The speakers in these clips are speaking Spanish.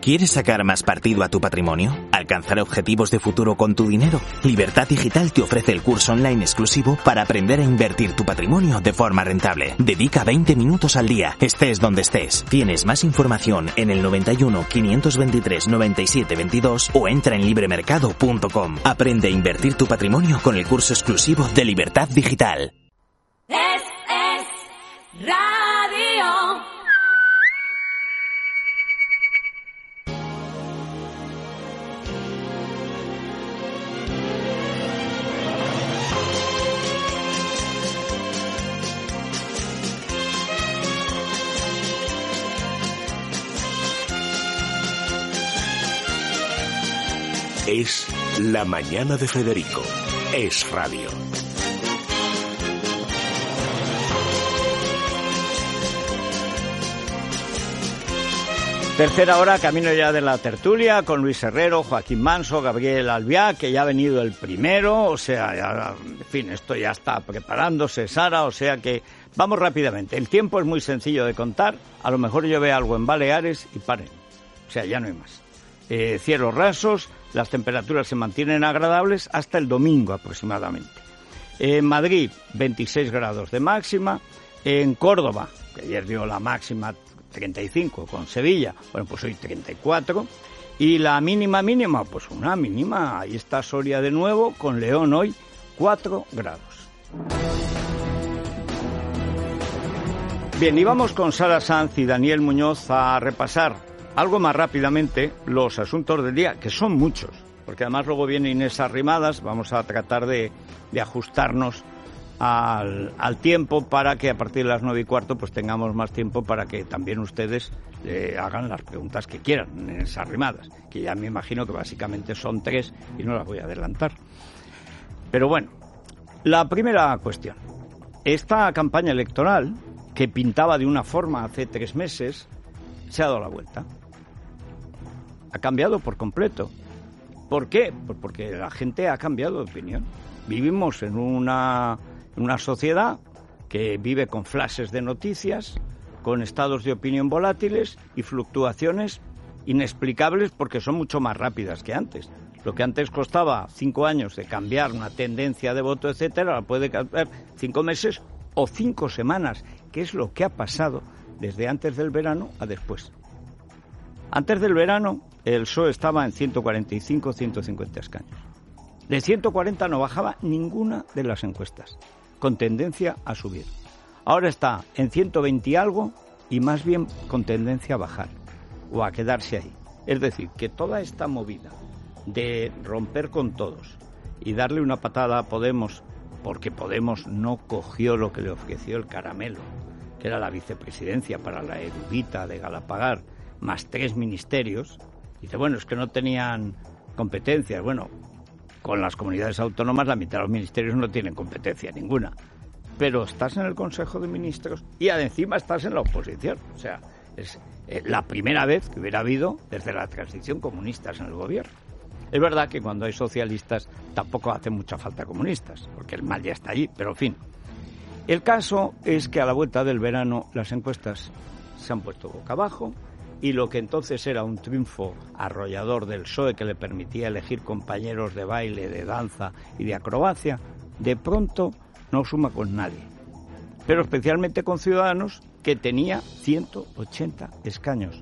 ¿Quieres sacar más partido a tu patrimonio? ¿Alcanzar objetivos de futuro con tu dinero? Libertad Digital te ofrece el curso online exclusivo para aprender a invertir tu patrimonio de forma rentable. Dedica 20 minutos al día, estés donde estés. Tienes más información en el 91 523 97 22 o entra en libremercado.com. Aprende a invertir tu patrimonio con el curso exclusivo de Libertad Digital. Es Radio. Es la mañana de Federico. Es radio. Tercera hora, camino ya de la tertulia, con Luis Herrero, Joaquín Manso, Gabriel Albiac, que ya ha venido el primero, o sea, ya, en fin, esto ya está preparándose, Sara, o sea que vamos rápidamente. El tiempo es muy sencillo de contar, a lo mejor llueve algo en Baleares y paren, o sea, ya no hay más. Cielos rasos, las temperaturas se mantienen agradables hasta el domingo aproximadamente. En Madrid, 26 grados de máxima. En Córdoba, que ayer dio la máxima 35 con Sevilla, bueno, pues hoy 34. Y la mínima, pues una mínima, ahí está Soria de nuevo, con León hoy 4 grados. Bien, y vamos con Sara Sanz y Daniel Muñoz a repasar algo más rápidamente los asuntos del día, que son muchos, porque además luego viene Inés Arrimadas, vamos a tratar de ajustarnos al tiempo para que a partir de las 9:15 pues tengamos más tiempo para que también ustedes hagan las preguntas que quieran, Inés Arrimadas, que ya me imagino que básicamente son 3 y no las voy a adelantar. Pero bueno, la primera cuestión, esta campaña electoral que pintaba de una forma hace 3 meses se ha dado la vuelta. Ha cambiado por completo. ¿Por qué? Pues porque la gente ha cambiado de opinión. Vivimos en una sociedad que vive con flashes de noticias, con estados de opinión volátiles y fluctuaciones inexplicables porque son mucho más rápidas que antes. Lo que antes costaba 5 años de cambiar una tendencia de voto, etcétera, ahora puede cambiar 5 meses o 5 semanas, que es lo que ha pasado desde antes del verano a después. Antes del verano, el PSOE estaba en 145, 150 escaños. De 140 no bajaba ninguna de las encuestas, con tendencia a subir. Ahora está en 120 y algo, y más bien con tendencia a bajar, o a quedarse ahí. Es decir, que toda esta movida de romper con todos y darle una patada a Podemos, porque Podemos no cogió lo que le ofreció el caramelo, que era la vicepresidencia para la erudita de Galapagar, más 3 ministerios. Dice, bueno, es que no tenían competencias. Bueno, con las comunidades autónomas la mitad de los ministerios no tienen competencia ninguna. Pero estás en el Consejo de Ministros y encima estás en la oposición. O sea, es la primera vez que hubiera habido desde la transición comunistas en el gobierno. Es verdad que cuando hay socialistas tampoco hace mucha falta comunistas, porque el mal ya está allí, pero en fin. El caso es que a la vuelta del verano las encuestas se han puesto boca abajo y lo que entonces era un triunfo arrollador del PSOE que le permitía elegir compañeros de baile, de danza y de acrobacia, de pronto no suma con nadie. Pero especialmente con Ciudadanos, que tenía 180 escaños.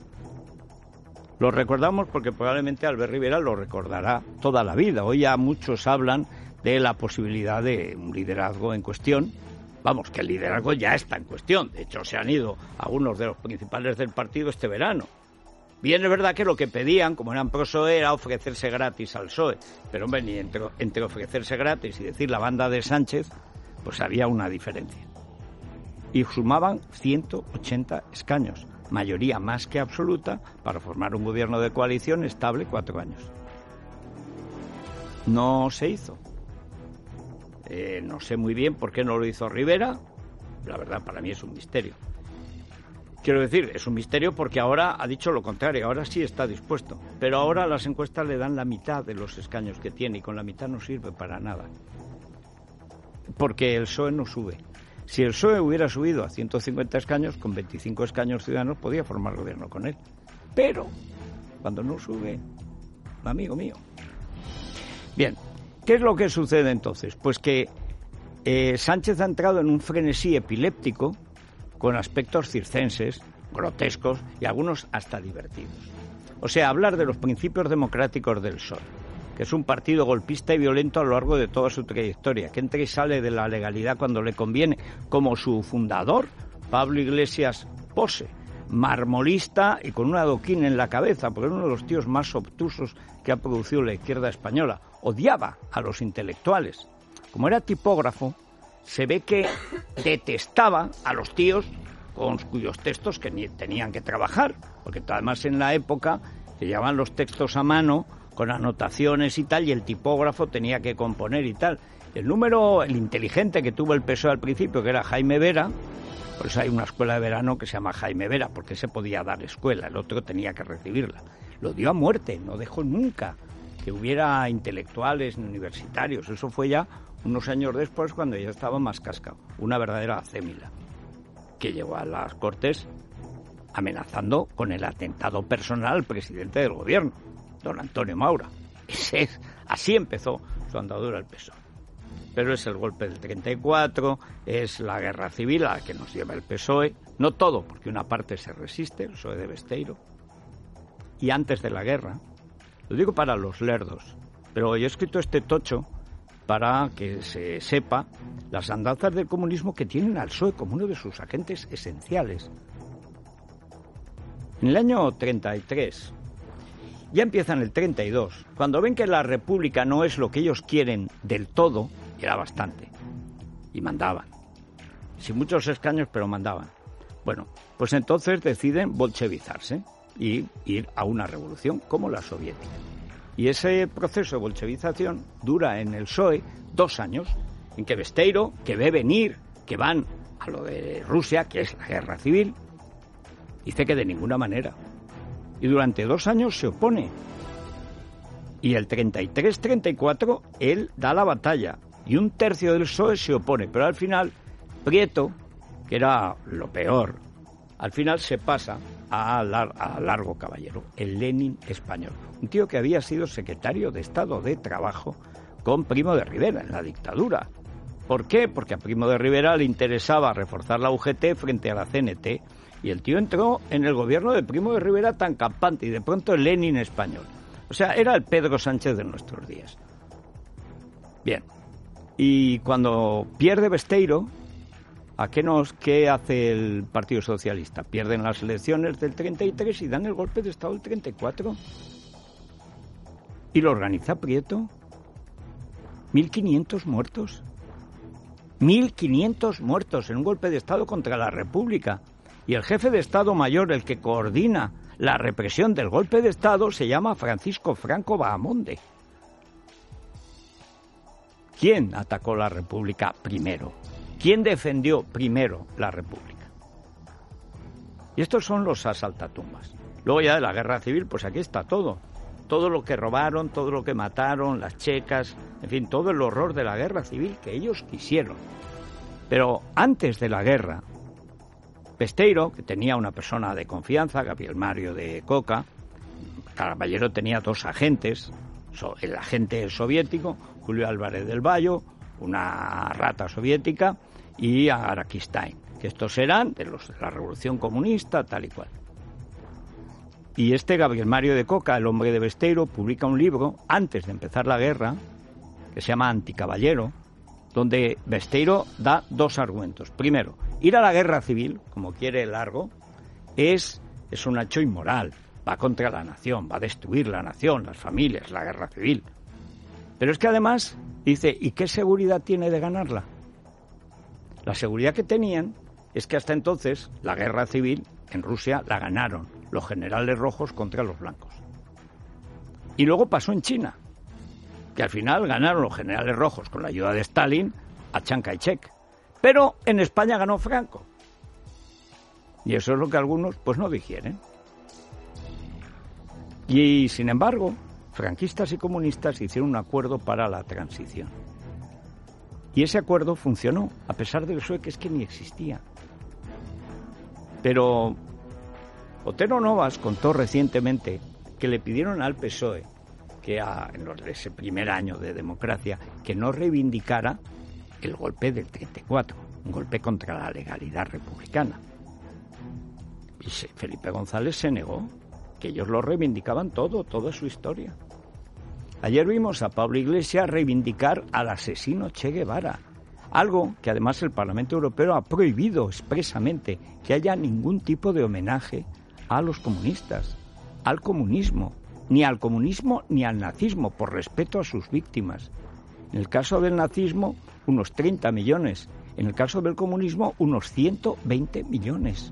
Lo recordamos porque probablemente Albert Rivera lo recordará toda la vida. Hoy ya muchos hablan de la posibilidad de un liderazgo en cuestión. Vamos, que el liderazgo ya está en cuestión. De hecho, se han ido algunos de los principales del partido este verano. Bien, es verdad que lo que pedían, como eran pro-PSOE, era ofrecerse gratis al PSOE. Pero, hombre, ni entre ofrecerse gratis y decir la banda de Sánchez, pues había una diferencia. Y sumaban 180 escaños, mayoría más que absoluta, para formar un gobierno de coalición estable 4 años. No se hizo. No sé muy bien por qué no lo hizo Rivera. La verdad, para mí es un misterio. Quiero decir, es un misterio porque ahora ha dicho lo contrario, ahora sí está dispuesto. Pero ahora las encuestas le dan la mitad de los escaños que tiene y con la mitad no sirve para nada. Porque el PSOE no sube. Si el PSOE hubiera subido a 150 escaños, con 25 escaños Ciudadanos podía formar gobierno con él. Pero Cuando no sube, amigo mío. Bien, ¿qué es lo que sucede entonces? Pues que Sánchez ha entrado en un frenesí epiléptico con aspectos circenses, grotescos y algunos hasta divertidos. O sea, hablar de los principios democráticos del PSOE, que es un partido golpista y violento a lo largo de toda su trayectoria, que entra y sale de la legalidad cuando le conviene, como su fundador, Pablo Iglesias Pose, marmolista y con una adoquín en la cabeza, porque es uno de los tíos más obtusos que ha producido la izquierda española. Odiaba a los intelectuales. Como era tipógrafo, se ve que detestaba a los tíos con cuyos textos que ni tenían que trabajar, porque además en la época se llevaban los textos a mano con anotaciones y tal, y el tipógrafo tenía que componer y tal. El inteligente que tuvo el PSOE al principio, que era Jaime Vera, por eso hay una escuela de verano que se llama Jaime Vera, porque se podía dar escuela, el otro tenía que recibirla. Lo dio a muerte, no dejó nunca que hubiera intelectuales ni universitarios. Eso fue ya unos años después, cuando ya estaba más cascado, una verdadera acémila, que llegó a las Cortes amenazando con el atentado personal al presidente del gobierno, don Antonio Maura. Así empezó su andadura el PSOE. Pero es el golpe del 34, es la guerra civil a la que nos lleva el PSOE, no todo, porque una parte se resiste, el PSOE de Besteiro, y antes de la guerra, lo digo para los lerdos, pero yo he escrito este tocho para que se sepa las andanzas del comunismo que tienen al PSOE como uno de sus agentes esenciales. En el año 33, ya empiezan el 32, cuando ven que la República no es lo que ellos quieren del todo, era bastante, y mandaban, sin muchos escaños, pero mandaban. Bueno, pues entonces deciden bolchevizarse y ir a una revolución como la soviética. Y ese proceso de bolchevización dura en el PSOE 2 años, en que Besteiro, que ve venir que van a lo de Rusia, que es la guerra civil, dice que de ninguna manera. Y durante 2 años se opone. Y el 33-34 él da la batalla. Y 1/3 del PSOE se opone. Pero al final, Prieto, que era lo peor, al final se pasa a Largo Caballero, el Lenin español. Un tío que había sido secretario de Estado de Trabajo con Primo de Rivera en la dictadura. ¿Por qué? Porque a Primo de Rivera le interesaba reforzar la UGT frente a la CNT. Y el tío entró en el gobierno de Primo de Rivera tan campante y de pronto el Lenin español. O sea, era el Pedro Sánchez de nuestros días. Bien. Y cuando pierde Besteiro, ¿qué hace el Partido Socialista? Pierden las elecciones del 33 y dan el golpe de Estado del 34. ¿Y lo organiza Prieto? 1.500 muertos. 1.500 muertos en un golpe de Estado contra la República. Y el jefe de Estado Mayor, el que coordina la represión del golpe de Estado, se llama Francisco Franco Bahamonde. ¿Quién atacó la República primero? ¿Quién defendió primero la República? Y estos son los asaltatumbas. Luego ya de la guerra civil, pues aquí está todo. Todo lo que robaron, todo lo que mataron, las checas, en fin, todo el horror de la guerra civil que ellos quisieron. Pero antes de la guerra, Besteiro, que tenía una persona de confianza, Gabriel Mario de Coca, Caballero tenía 2 agentes, el agente soviético, Julio Álvarez del Valle, una rata soviética, y Araquistain, que estos eran de los de la Revolución Comunista, tal y cual. Y este Gabriel Mario de Coca, el hombre de Besteiro, publica un libro antes de empezar la guerra, que se llama Anticaballero, donde Besteiro da 2 argumentos. Primero, ir a la guerra civil, como quiere Largo, es un hecho inmoral, va contra la nación, va a destruir la nación, las familias, la guerra civil. Pero es que además dice, ¿y qué seguridad tiene de ganarla? La seguridad que tenían es que hasta entonces la guerra civil en Rusia la ganaron los generales rojos contra los blancos. Y luego pasó en China, que al final ganaron los generales rojos con la ayuda de Stalin a Chiang Kai-shek. Pero en España ganó Franco. Y eso es lo que algunos pues no digieren. Y sin embargo, franquistas y comunistas hicieron un acuerdo para la transición. Y ese acuerdo funcionó, a pesar del PSOE, que es que ni existía. Pero Otero Novas contó recientemente que le pidieron al PSOE, que en ese primer año de democracia, que no reivindicara el golpe del 34, un golpe contra la legalidad republicana. Y Felipe González se negó, que ellos lo reivindicaban toda su historia. Ayer vimos a Pablo Iglesias reivindicar al asesino Che Guevara, algo que además el Parlamento Europeo ha prohibido expresamente, que haya ningún tipo de homenaje a los comunistas, al comunismo, ni al comunismo ni al nazismo, por respeto a sus víctimas. En el caso del nazismo, unos 30 millones. En el caso del comunismo, unos 120 millones.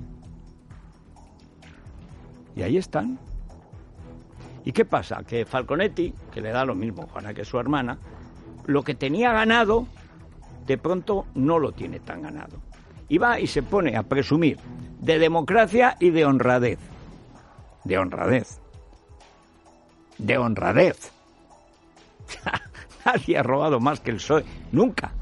Y ahí están. ¿Y qué pasa? Que Falconetti, que le da lo mismo Juana que su hermana, lo que tenía ganado, de pronto no lo tiene tan ganado. Y va y se pone a presumir de democracia y de honradez. De honradez. De honradez. Nadie ha robado más que el PSOE. Nunca.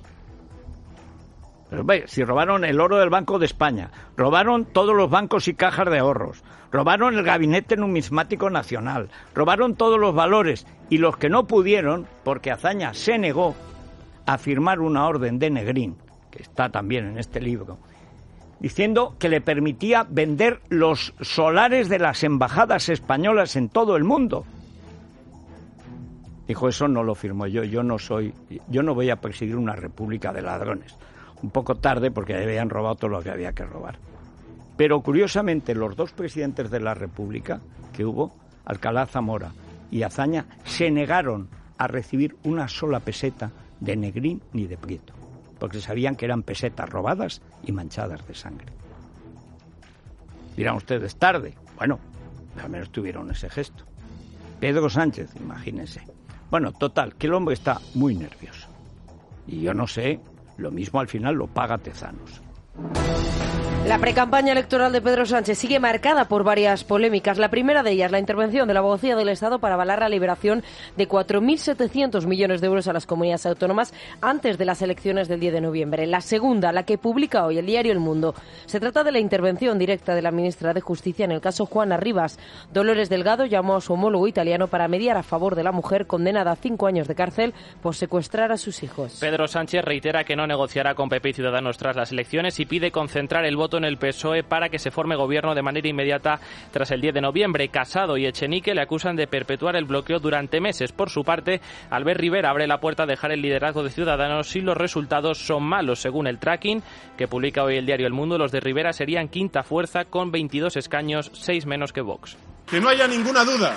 Pero ve, si robaron el oro del Banco de España, robaron todos los bancos y cajas de ahorros, robaron el Gabinete Numismático Nacional, robaron todos los valores, y los que no pudieron, porque Azaña se negó a firmar una orden de Negrín, que está también en este libro, diciendo que le permitía vender los solares de las embajadas españolas en todo el mundo. Dijo, eso no lo firmo yo no voy a presidir una república de ladrones. Un poco tarde, porque habían robado todo lo que había que robar. Pero curiosamente, los dos presidentes de la República que hubo, Alcalá Zamora y Azaña, se negaron a recibir una sola peseta de Negrín ni de Prieto, porque sabían que eran pesetas robadas y manchadas de sangre. Dirán ustedes, tarde. Bueno, al menos tuvieron ese gesto. Pedro Sánchez, imagínense. Bueno, total, que el hombre está muy nervioso. Y yo no sé, lo mismo al final lo paga Tezanos. La precampaña electoral de Pedro Sánchez sigue marcada por varias polémicas. La primera de ellas, la intervención de la Abogacía del Estado para avalar la liberación de 4.700 millones de euros a las comunidades autónomas antes de las elecciones del 10 de noviembre. La segunda, la que publica hoy el diario El Mundo. Se trata de la intervención directa de la ministra de Justicia en el caso Juana Rivas. Dolores Delgado llamó a su homólogo italiano para mediar a favor de la mujer condenada a 5 años de cárcel por secuestrar a sus hijos. Pedro Sánchez reitera que no negociará con PP y Ciudadanos tras las elecciones y pide concentrar el voto en el PSOE para que se forme gobierno de manera inmediata tras el 10 de noviembre. Casado y Echenique le acusan de perpetuar el bloqueo durante meses. Por su parte, Albert Rivera abre la puerta a dejar el liderazgo de Ciudadanos si los resultados son malos. Según el tracking que publica hoy el diario El Mundo, los de Rivera serían quinta fuerza con 22 escaños, 6 menos que Vox. Que no haya ninguna duda.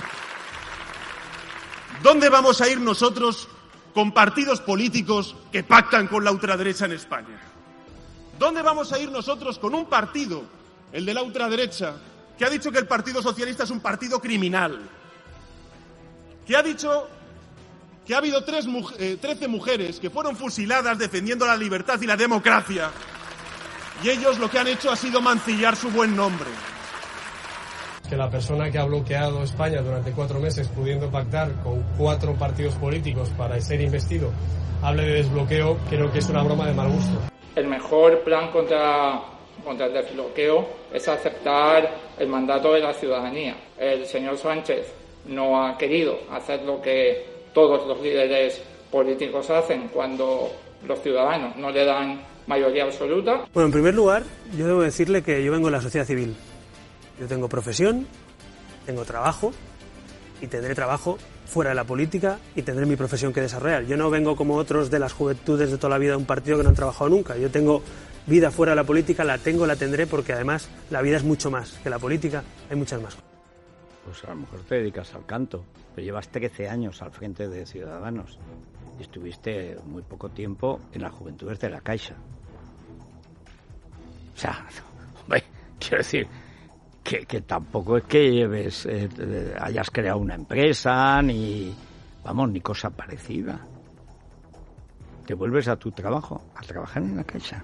¿Dónde vamos a ir nosotros con partidos políticos que pactan con la ultraderecha en España? ¿Dónde vamos a ir nosotros con un partido, el de la ultraderecha, que ha dicho que el Partido Socialista es un partido criminal? Que ha dicho que ha habido 13 mujeres que fueron fusiladas defendiendo la libertad y la democracia, y ellos lo que han hecho ha sido mancillar su buen nombre. Que la persona que ha bloqueado España durante 4 meses, pudiendo pactar con 4 partidos políticos para ser investido, hable de desbloqueo, creo que es una broma de mal gusto. El mejor plan contra el desbloqueo es aceptar el mandato de la ciudadanía. El señor Sánchez no ha querido hacer lo que todos los líderes políticos hacen cuando los ciudadanos no le dan mayoría absoluta. Bueno, en primer lugar, yo debo decirle que yo vengo de la sociedad civil. Yo tengo profesión, tengo trabajo y tendré trabajo fuera de la política y tendré mi profesión que desarrollar. Yo no vengo como otros de las juventudes de toda la vida de un partido que no han trabajado nunca. Yo tengo vida fuera de la política, la tendré porque además la vida es mucho más que la política, hay muchas más. Pues a lo mejor te dedicas al canto, pero llevas 13 años al frente de Ciudadanos y estuviste muy poco tiempo en las Juventudes de la Caixa. O sea, hombre, quiero decir que tampoco es que lleves, hayas creado una empresa, ni cosa parecida. Te vuelves a tu trabajo, a trabajar en la Caixa.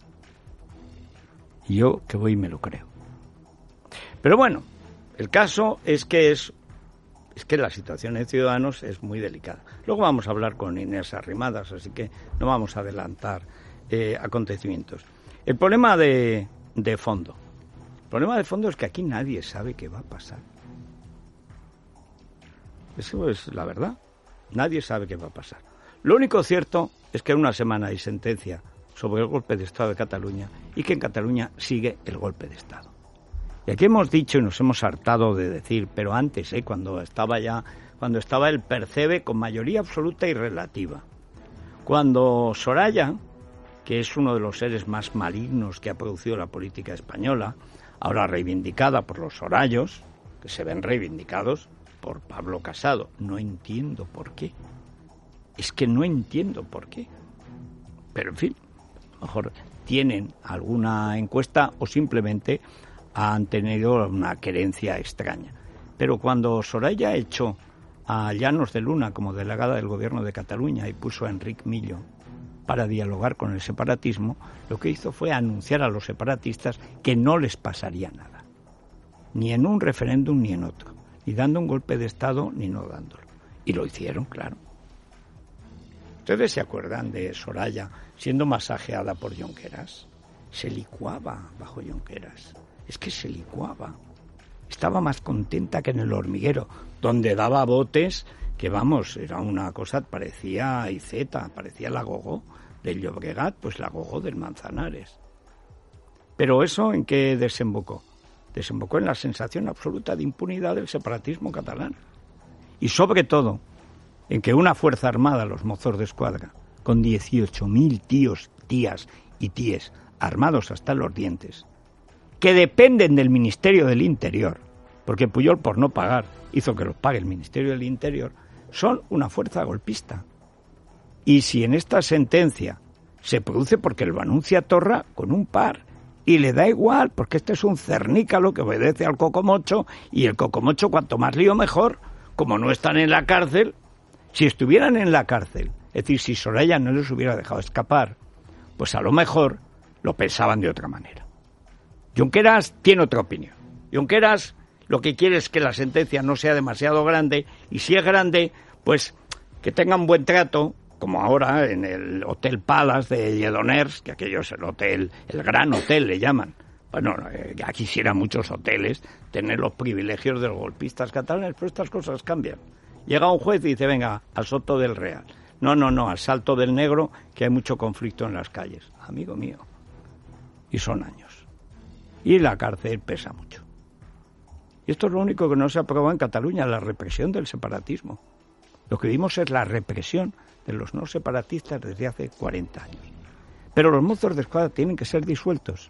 Y yo que voy y me lo creo. Pero bueno, el caso es que la situación de Ciudadanos es muy delicada. Luego vamos a hablar con Inés Arrimadas, así que no vamos a adelantar acontecimientos. El problema de fondo. El problema de fondo es que aquí nadie sabe qué va a pasar. Eso es la verdad. Nadie sabe qué va a pasar. Lo único cierto es que en una semana hay sentencia sobre el golpe de Estado de Cataluña y que en Cataluña sigue el golpe de Estado. Y aquí hemos dicho y nos hemos hartado de decir, pero antes, cuando estaba el Percebe con mayoría absoluta y relativa, cuando Soraya, que es uno de los seres más malignos que ha producido la política española, ahora reivindicada por los sorayos, que se ven reivindicados por Pablo Casado. No entiendo por qué. Es que no entiendo por qué. Pero, en fin, a lo mejor tienen alguna encuesta o simplemente han tenido una querencia extraña. Pero cuando Soraya echó a Llanos de Luna como delegada del Gobierno de Cataluña y puso a Enric Millo para dialogar con el separatismo, lo que hizo fue anunciar a los separatistas que no les pasaría nada. Ni en un referéndum ni en otro. Ni dando un golpe de Estado ni no dándolo. Y lo hicieron, claro. ¿Ustedes se acuerdan de Soraya siendo masajeada por Junqueras? Se licuaba bajo Junqueras. Es que se licuaba. Estaba más contenta que en El Hormiguero, donde daba botes que, vamos, era una cosa, parecía Iceta, parecía la Gogó del Llobregat, pues la Gogó del Manzanares. Pero ¿eso en qué desembocó? Desembocó en la sensación absoluta de impunidad del separatismo catalán. Y sobre todo, en que una fuerza armada, los Mozos de Escuadra, con 18.000 tíos, tías y tíes armados hasta los dientes, que dependen del Ministerio del Interior, porque Pujol, por no pagar, hizo que los pague el Ministerio del Interior, son una fuerza golpista. Y si en esta sentencia se produce porque lo anuncia Torra con un par, y le da igual, porque este es un cernícalo que obedece al cocomocho, y el cocomocho cuanto más lío mejor, como no están en la cárcel. Si estuvieran en la cárcel, es decir, si Soraya no les hubiera dejado escapar, pues a lo mejor lo pensaban de otra manera. Junqueras tiene otra opinión. Junqueras lo que quiere es que la sentencia no sea demasiado grande, y si es grande, pues que tengan buen trato, como ahora en el Hotel Palace de Lledoners, que aquello es el hotel, el gran hotel le llaman. Bueno, ya quisiera muchos hoteles tener los privilegios de los golpistas catalanes, pero estas cosas cambian. Llega un juez y dice, venga, al Soto del Real. No, al Salto del Negro, que hay mucho conflicto en las calles. Amigo mío. Y son años. Y la cárcel pesa mucho. Y esto es lo único que no se ha aprobado en Cataluña, la represión del separatismo. Lo que vimos es la represión de los no separatistas desde hace 40 años. Pero los Mozos de Escuadra tienen que ser disueltos.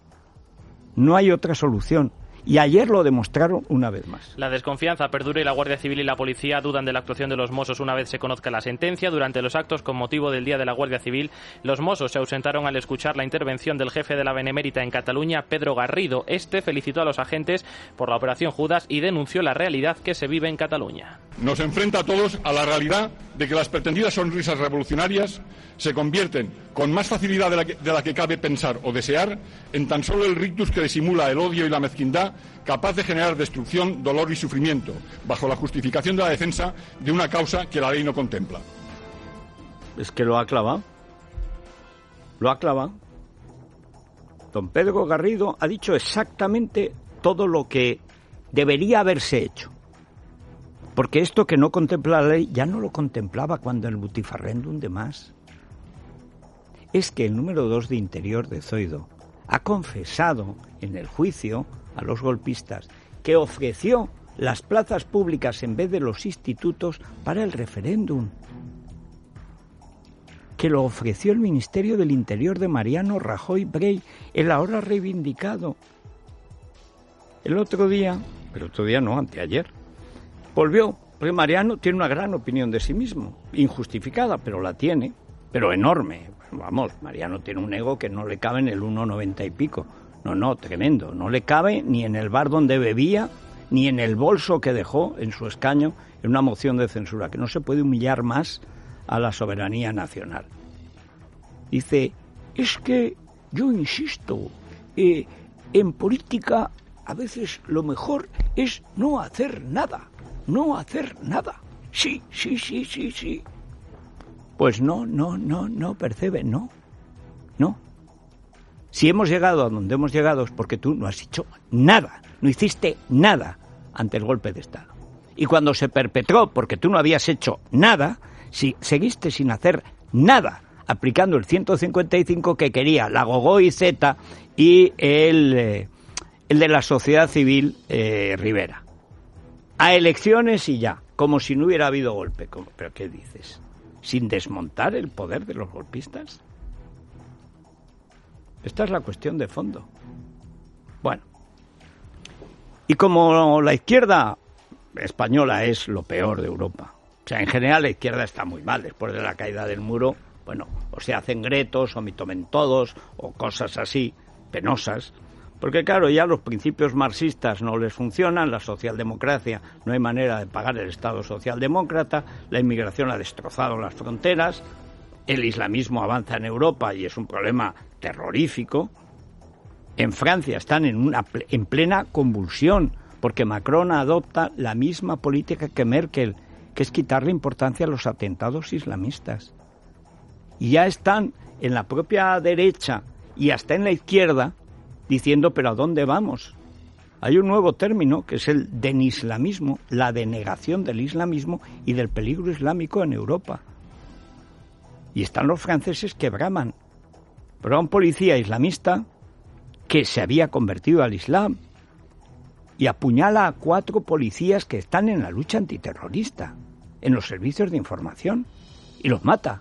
No hay otra solución. Y ayer lo demostraron una vez más. La desconfianza perdura y la Guardia Civil y la Policía dudan de la actuación de los Mossos una vez se conozca la sentencia. Durante los actos con motivo del Día de la Guardia Civil, los Mossos se ausentaron al escuchar la intervención del jefe de la Benemérita en Cataluña, Pedro Garrido. Este felicitó a los agentes por la Operación Judas y denunció la realidad que se vive en Cataluña. Nos enfrenta a todos a la realidad de que las pretendidas sonrisas revolucionarias se convierten con más facilidad de la que cabe pensar o desear en tan solo el rictus que disimula el odio y la mezquindad, capaz de generar destrucción, dolor y sufrimiento, bajo la justificación de la defensa de una causa que la ley no contempla. Es que lo ha clavado. Lo ha clavado. Don Pedro Garrido ha dicho exactamente todo lo que debería haberse hecho. Porque esto que no contempla la ley ya no lo contemplaba cuando el butifarréndum de Mas. Es que el número 2 de Interior de Zoido ha confesado en el juicio a los golpistas que ofreció las plazas públicas en vez de los institutos para el referéndum. Que lo ofreció el Ministerio del Interior de Mariano Rajoy Brey, el ahora reivindicado. El otro día no, anteayer, volvió, porque Mariano tiene una gran opinión de sí mismo, injustificada, pero la tiene, pero enorme. Vamos, Mariano tiene un ego que no le cabe en el 1,90 y pico. No, tremendo. No le cabe ni en el bar donde bebía, ni en el bolso que dejó en su escaño en una moción de censura, que no se puede humillar más a la soberanía nacional. Dice, es que yo insisto, en política a veces lo mejor es no hacer nada. No hacer nada. Sí. Pues no, Percebe, no. Si hemos llegado a donde hemos llegado es porque tú no has hecho nada, no hiciste nada ante el golpe de Estado. Y cuando se perpetró, porque tú no habías hecho nada, si seguiste sin hacer nada, aplicando el 155 que quería la Gogoy Z y el de la sociedad civil Rivera. A elecciones y ya, como si no hubiera habido golpe. ¿Pero qué dices? ¿Sin desmontar el poder de los golpistas? Esta es la cuestión de fondo. Bueno, y como la izquierda española es lo peor de Europa, o sea, en general la izquierda está muy mal, después de la caída del muro, bueno, o se hacen gretos, o mitomen todos, o cosas así, penosas, porque claro, ya los principios marxistas no les funcionan, la socialdemocracia, no hay manera de pagar el Estado socialdemócrata, la inmigración ha destrozado las fronteras, el islamismo avanza en Europa y es un problema terrorífico. En Francia están en plena convulsión, porque Macron adopta la misma política que Merkel, que es quitarle importancia a los atentados islamistas. Y ya están en la propia derecha y hasta en la izquierda diciendo, ¿pero a dónde vamos? Hay un nuevo término que es el denislamismo, la denegación del islamismo y del peligro islámico en Europa. Y están los franceses que braman. Pero a un policía islamista que se había convertido al Islam y apuñala a 4 policías que están en la lucha antiterrorista, en los servicios de información, y los mata.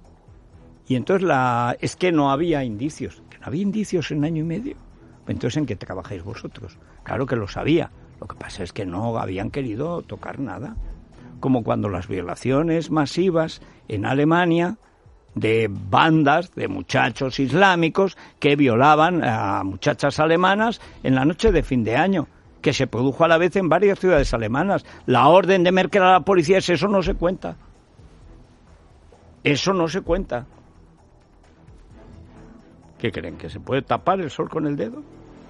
Y entonces es que no había indicios. ¿Que no había indicios en año y medio? Entonces, ¿en qué trabajáis vosotros? Claro que lo sabía. Lo que pasa es que no habían querido tocar nada. Como cuando las violaciones masivas en Alemania de bandas de muchachos islámicos que violaban a muchachas alemanas en la noche de fin de año, que se produjo a la vez en varias ciudades alemanas. La orden de Merkel a la policía es eso, no se cuenta. Eso no se cuenta. ¿Qué creen? ¿Que se puede tapar el sol con el dedo?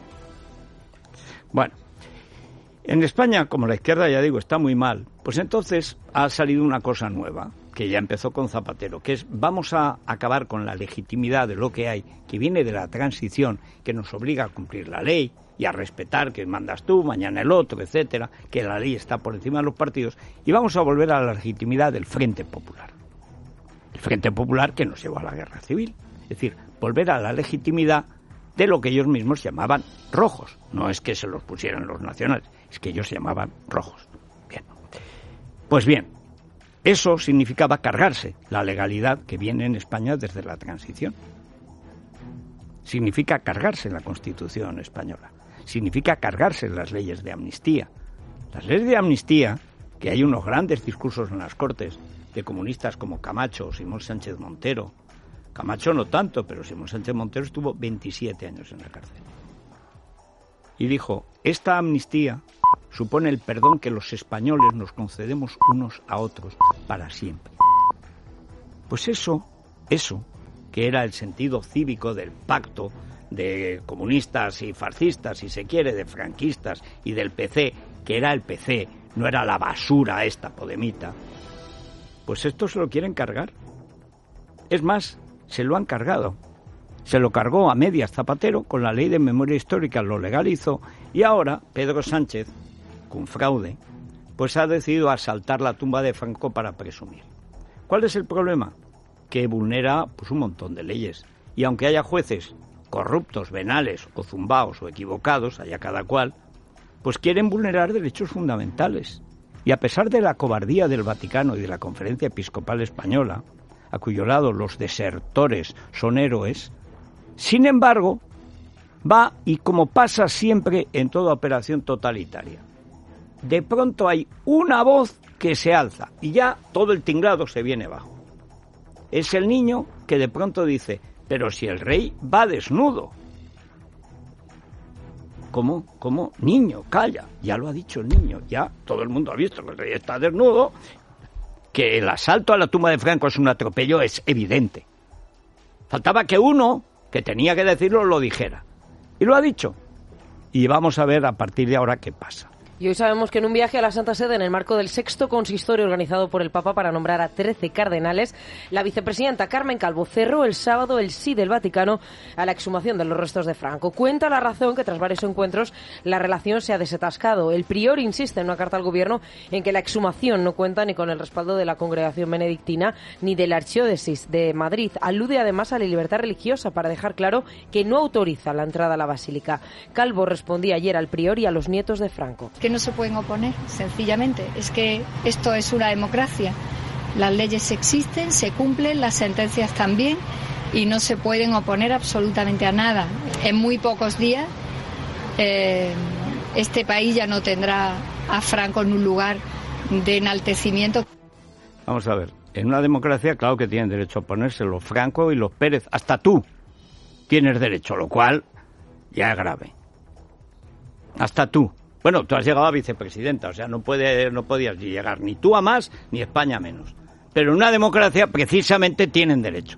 Bueno, en España, como la izquierda, ya digo, está muy mal, pues entonces ha salido una cosa nueva, que ya empezó con Zapatero, que es vamos a acabar con la legitimidad de lo que hay, que viene de la transición, que nos obliga a cumplir la ley y a respetar que mandas tú, mañana el otro, etcétera, que la ley está por encima de los partidos, y vamos a volver a la legitimidad del Frente Popular. El Frente Popular que nos llevó a la guerra civil. Es decir, volver a la legitimidad de lo que ellos mismos llamaban rojos. No es que se los pusieran los nacionales, es que ellos se llamaban rojos. Bien. Pues bien, eso significaba cargarse la legalidad que viene en España desde la transición. Significa cargarse la Constitución española. Significa cargarse las leyes de amnistía. Las leyes de amnistía, que hay unos grandes discursos en las Cortes de comunistas como Camacho o Simón Sánchez Montero. Camacho no tanto, pero Simón Sánchez Montero estuvo 27 años en la cárcel. Y dijo, esta amnistía supone el perdón que los españoles nos concedemos unos a otros para siempre. Pues eso, que era el sentido cívico del pacto de comunistas y fascistas, si se quiere, de franquistas y del PC, que era el PC, no era la basura esta podemita, pues esto se lo quieren cargar. Es más, se lo han cargado. Se lo cargó a medias Zapatero, con la ley de memoria histórica lo legalizó, y ahora Pedro Sánchez, con fraude, pues ha decidido asaltar la tumba de Franco para presumir. ¿Cuál es el problema? Que vulnera pues un montón de leyes. Y aunque haya jueces corruptos, venales o zumbaos o equivocados, allá cada cual, pues quieren vulnerar derechos fundamentales. Y a pesar de la cobardía del Vaticano y de la Conferencia Episcopal Española, a cuyo lado los desertores son héroes, sin embargo, va y como pasa siempre en toda operación totalitaria, de pronto hay una voz que se alza y ya todo el tinglado se viene abajo. Es el niño que de pronto dice, pero si el rey va desnudo. ¿Cómo? ¿Cómo? Niño, calla. Ya lo ha dicho el niño. Ya todo el mundo ha visto que el rey está desnudo. Que el asalto a la tumba de Franco es un atropello es evidente. Faltaba que uno, que tenía que decirlo, lo dijera. Y lo ha dicho. Y vamos a ver a partir de ahora qué pasa. Y hoy sabemos que en un viaje a la Santa Sede en el marco del sexto consistorio organizado por el Papa para nombrar a 13 cardenales, la vicepresidenta Carmen Calvo cerró el sábado el sí del Vaticano a la exhumación de los restos de Franco. Cuenta la razón que tras varios encuentros la relación se ha desatascado. El prior insiste en una carta al gobierno en que la exhumación no cuenta ni con el respaldo de la congregación benedictina ni de la Archidiócesis de Madrid. Alude además a la libertad religiosa para dejar claro que no autoriza la entrada a la basílica. Calvo respondía ayer al prior y a los nietos de Franco. Que no se pueden oponer, sencillamente. Es que esto es una democracia. Las leyes existen, se cumplen, las sentencias también, y no se pueden oponer absolutamente a nada. En muy pocos días este país ya no tendrá a Franco en un lugar de enaltecimiento. Vamos a ver, en una democracia claro que tienen derecho a oponerse los Franco y los Pérez, hasta tú tienes derecho, lo cual ya es grave. Hasta tú. Bueno, tú has llegado a vicepresidenta, o sea, no podías llegar ni tú a más ni España a menos. Pero en una democracia precisamente tienen derecho.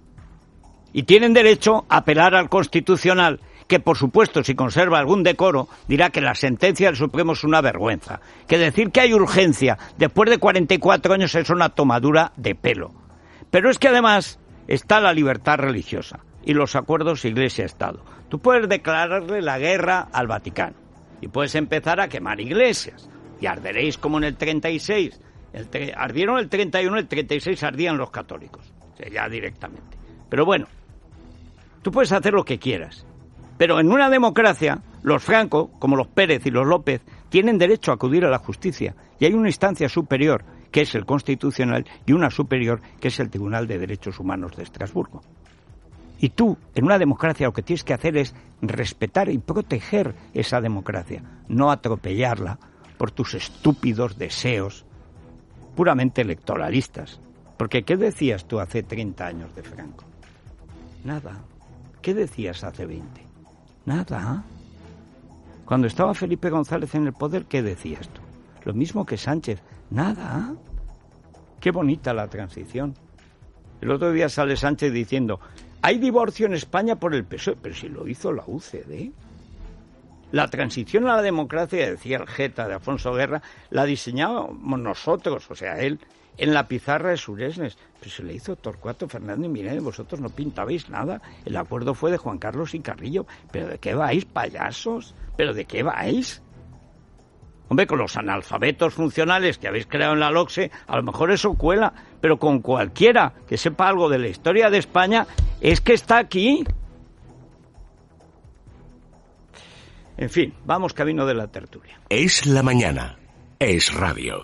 Y tienen derecho a apelar al Constitucional, que por supuesto, si conserva algún decoro, dirá que la sentencia del Supremo es una vergüenza. Que decir que hay urgencia después de 44 años es una tomadura de pelo. Pero es que además está la libertad religiosa y los acuerdos Iglesia-Estado. Tú puedes declararle la guerra al Vaticano y puedes empezar a quemar iglesias y arderéis como en el 36. Ardieron el 31, el 36 ardían los católicos, o sea, ya directamente. Pero bueno, tú puedes hacer lo que quieras, pero en una democracia los Franco, como los Pérez y los López, tienen derecho a acudir a la justicia y hay una instancia superior que es el Constitucional y una superior que es el Tribunal de Derechos Humanos de Estrasburgo. Y tú, en una democracia, lo que tienes que hacer es respetar y proteger esa democracia, no atropellarla por tus estúpidos deseos puramente electoralistas. Porque ¿qué decías tú hace 30 años de Franco? Nada. ¿Qué decías hace 20? Nada. Cuando estaba Felipe González en el poder, ¿qué decías tú? Lo mismo que Sánchez. Nada. Qué bonita la transición. El otro día sale Sánchez diciendo: hay divorcio en España por el PSOE, pero si lo hizo la UCD. La transición a la democracia, decía el Jeta de Alfonso Guerra, la diseñábamos nosotros, o sea, él, en la pizarra de Suresnes. Pero se le hizo Torcuato Fernández y Miren, vosotros no pintabais nada. El acuerdo fue de Juan Carlos y Carrillo. ¿Pero de qué vais, payasos? ¿Pero de qué vais? Hombre, con los analfabetos funcionales que habéis creado en la LOCSE, a lo mejor eso cuela, pero con cualquiera que sepa algo de la historia de España, es que está aquí. En fin, vamos camino de la tertulia. Es la mañana. Es radio.